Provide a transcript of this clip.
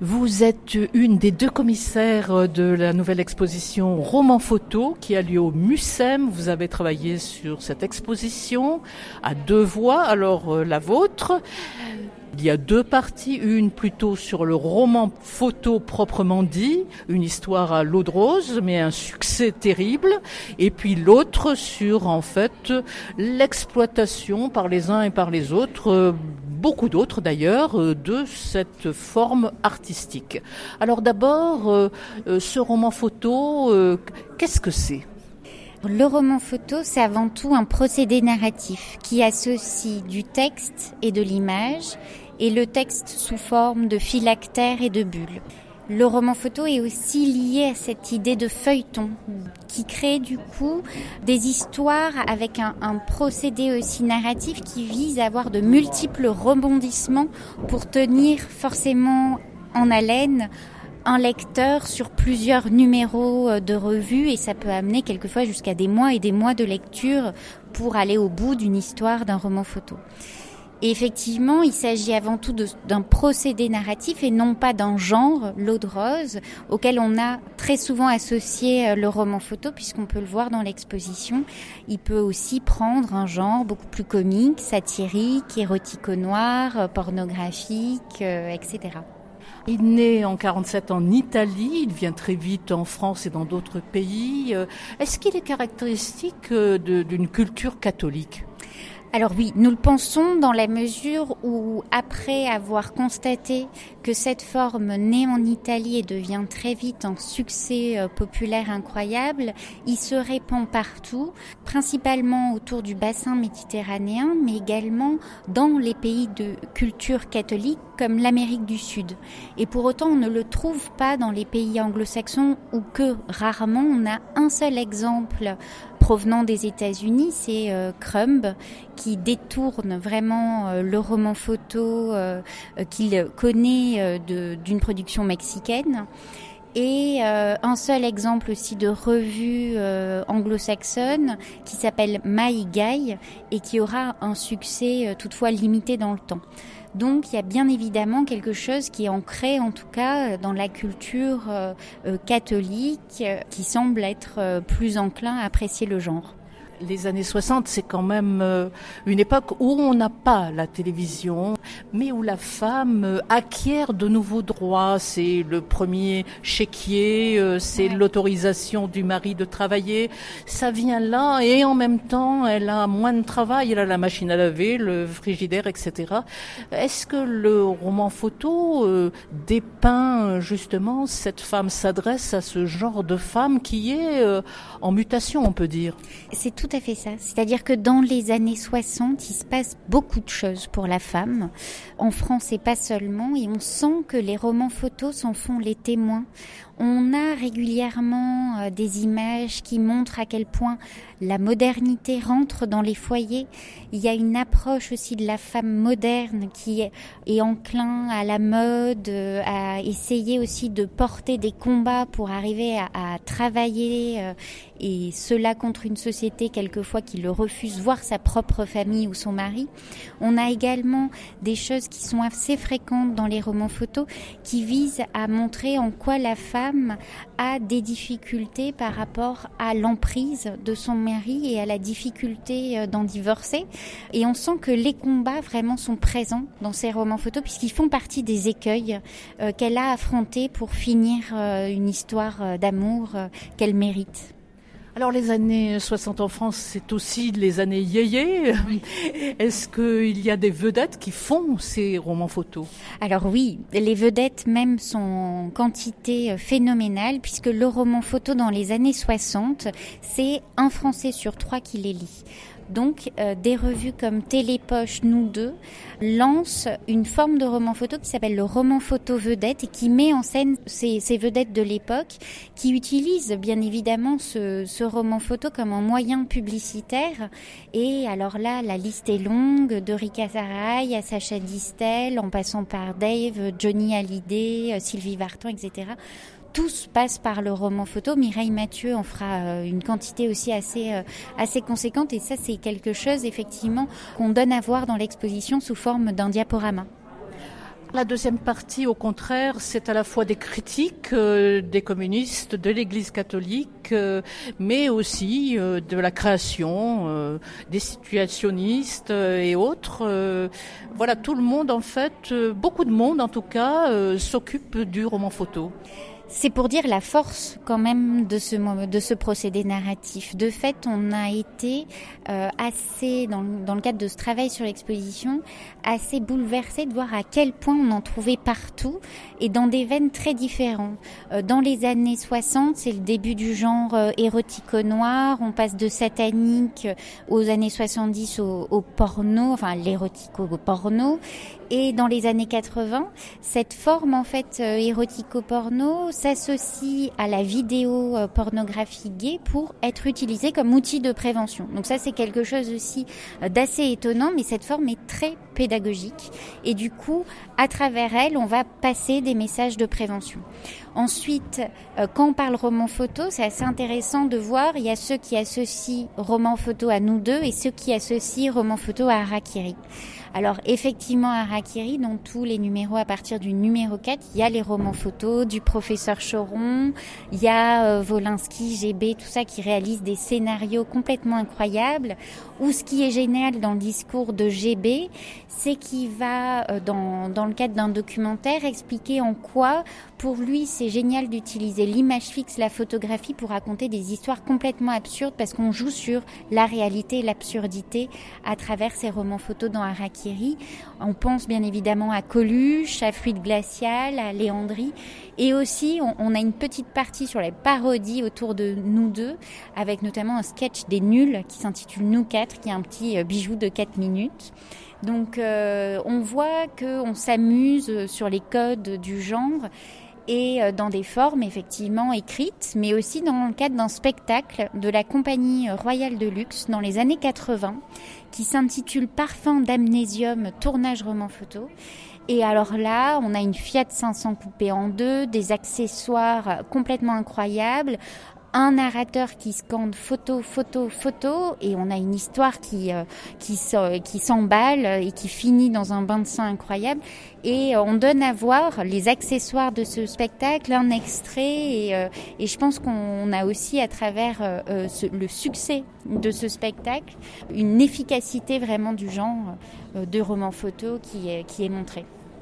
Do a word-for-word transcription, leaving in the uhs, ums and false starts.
Vous êtes une des deux commissaires de la nouvelle exposition Roman Photo qui a lieu au Mucem. Vous avez travaillé sur cette exposition à deux voix, alors euh, la vôtre. Il y a deux parties, une plutôt sur le roman photo proprement dit, une histoire à l'eau de rose, mais un succès terrible, et puis l'autre sur en fait l'exploitation par les uns et par les autres, beaucoup d'autres d'ailleurs, de cette forme artistique. Alors d'abord, ce roman photo, qu'est-ce que c'est ? Le roman photo, c'est avant tout un procédé narratif qui associe du texte et de l'image, et le texte sous forme de phylactères et de bulles. Le roman photo est aussi lié à cette idée de feuilleton qui crée du coup des histoires avec un, un procédé aussi narratif qui vise à avoir de multiples rebondissements pour tenir forcément en haleine un lecteur sur plusieurs numéros de revue, et ça peut amener quelquefois jusqu'à des mois et des mois de lecture pour aller au bout d'une histoire d'un roman photo. Et effectivement, il s'agit avant tout de, d'un procédé narratif et non pas d'un genre, l'eau de rose, auquel on a très souvent associé le roman photo, puisqu'on peut le voir dans l'exposition. Il peut aussi prendre un genre beaucoup plus comique, satirique, érotico-noir, pornographique, euh, et cetera. Il naît en quarante-sept en Italie, il vient très vite en France et dans d'autres pays. Est-ce qu'il est caractéristique de, d'une culture catholique ? Alors oui, nous le pensons dans la mesure où, après avoir constaté que cette forme naît en Italie et devient très vite un succès euh, populaire incroyable, il se répand partout, principalement autour du bassin méditerranéen, mais également dans les pays de culture catholique comme l'Amérique du Sud. Et pour autant, on ne le trouve pas dans les pays anglo-saxons, ou que rarement. On a un seul exemple provenant des États-Unis, c'est euh, Crumb, qui détourne vraiment euh, le roman photo euh, euh, qu'il connaît euh, de, d'une production mexicaine. Et euh, un seul exemple aussi de revue euh, anglo-saxonne qui s'appelle My Guy et qui aura un succès euh, toutefois limité dans le temps. Donc il y a bien évidemment quelque chose qui est ancré en tout cas dans la culture euh, euh, catholique euh, qui semble être euh, plus enclin à apprécier le genre. Les années soixante, c'est quand même une époque où on n'a pas la télévision, mais où la femme acquiert de nouveaux droits. C'est le premier chéquier, c'est ouais. l'autorisation du mari de travailler. Ça vient là, et en même temps, elle a moins de travail. Elle a la machine à laver, le frigidaire, et cetera. Est-ce que le roman photo euh, dépeint justement cette femme, s'adresse à ce genre de femme qui est euh, en mutation, on peut dire ? C'est tout à fait ça. C'est-à-dire que dans les années soixante, il se passe beaucoup de choses pour la femme, en France et pas seulement, et on sent que les romans photos s'en font les témoins. On a régulièrement euh, des images qui montrent à quel point la modernité rentre dans les foyers. Il y a une approche aussi de la femme moderne qui est, est enclin à la mode, euh, à essayer aussi de porter des combats pour arriver à, à travailler, euh, et cela contre une société quelquefois qui le refuse, voire sa propre famille ou son mari. On a également des choses qui sont assez fréquentes dans les romans photos qui visent à montrer en quoi la femme a des difficultés par rapport à l'emprise de son mari et à la difficulté d'en divorcer. Et on sent que les combats vraiment sont présents dans ces romans photos puisqu'ils font partie des écueils euh, qu'elle a affrontés pour finir euh, une histoire d'amour euh, qu'elle mérite. Alors les années soixante en France, c'est aussi les années yéyé. Est-ce qu'il y a des vedettes qui font ces romans photos ? Alors oui, les vedettes même sont en quantité phénoménale puisque le roman photo dans les années soixante, c'est un Français sur trois qui les lit. Donc, euh, des revues comme Télépoche, Nous deux, lancent une forme de roman photo qui s'appelle le roman photo vedette et qui met en scène ces, ces vedettes de l'époque qui utilisent bien évidemment ce, ce roman photo comme un moyen publicitaire. Et alors là, la liste est longue, de Rika Zaraï à Sacha Distel, en passant par Dave, Johnny Hallyday, Sylvie Vartan, et cetera. Tous passent par le roman photo. Mireille Mathieu en fera une quantité aussi assez, assez conséquente. Et ça, c'est quelque chose, effectivement, qu'on donne à voir dans l'exposition sous forme d'un diaporama. La deuxième partie, au contraire, c'est à la fois des critiques euh, des communistes, de l'Église catholique, euh, mais aussi euh, de la création, euh, des situationnistes euh, et autres. Euh, voilà, tout le monde, en fait, euh, beaucoup de monde, en tout cas, euh, s'occupe du roman photo. C'est pour dire la force quand même de ce, de ce procédé narratif. De fait, on a été euh, assez, dans, dans le cadre de ce travail sur l'exposition, assez bouleversé de voir à quel point on en trouvait partout et dans des veines très différentes. Euh, dans les années soixante, c'est le début du genre euh, érotico-noir. On passe de satanique aux années soixante-dix au, au porno, enfin l'érotico-porno. Et dans les années quatre-vingts, cette forme en fait euh, érotico-porno s'associe à la vidéo euh, pornographie gay pour être utilisée comme outil de prévention. Donc ça, c'est quelque chose aussi euh, d'assez étonnant, mais cette forme est très pédagogique. Et du coup, à travers elle, on va passer des messages de prévention. Ensuite, euh, quand on parle roman photo, c'est assez intéressant de voir, il y a ceux qui associent roman photo à nous deux et ceux qui associent roman photo à Harakiri. Alors effectivement, Harakiri, dans tous les numéros à partir du numéro quatre, il y a les romans photos du professeur Choron, il y a euh, Volinsky, G B, tout ça qui réalise des scénarios complètement incroyables. Ou ce qui est génial dans le discours de G B, c'est qu'il va, euh, dans, dans le cadre d'un documentaire, expliquer en quoi, pour lui, c'est génial d'utiliser l'image fixe, la photographie pour raconter des histoires complètement absurdes parce qu'on joue sur la réalité et l'absurdité à travers ces romans photos dans Harakiri. On pense bien évidemment à Coluche, à Fluide glacial, à Léandrie. Et aussi, on, on a une petite partie sur les parodies autour de nous deux, avec notamment un sketch des Nuls qui s'intitule Nous quatre, qui est un petit bijou de quatre minutes. Donc, euh, on voit qu'on s'amuse sur les codes du genre et dans des formes effectivement écrites, mais aussi dans le cadre d'un spectacle de la Compagnie Royale de Luxe dans les années quatre-vingts, qui s'intitule Parfum d'amnésium, tournage roman photo. Et alors là, on a une Fiat cinq cents coupée en deux, des accessoires complètement incroyables, un narrateur qui scande photo, photo, photo, et on a une histoire qui euh, qui, qui s'emballe et qui finit dans un bain de sang incroyable. Et on donne à voir les accessoires de ce spectacle, un extrait, et, euh, et je pense qu'on a aussi à travers euh, ce, le succès de ce spectacle une efficacité vraiment du genre euh, de roman photo qui est, qui est montrée.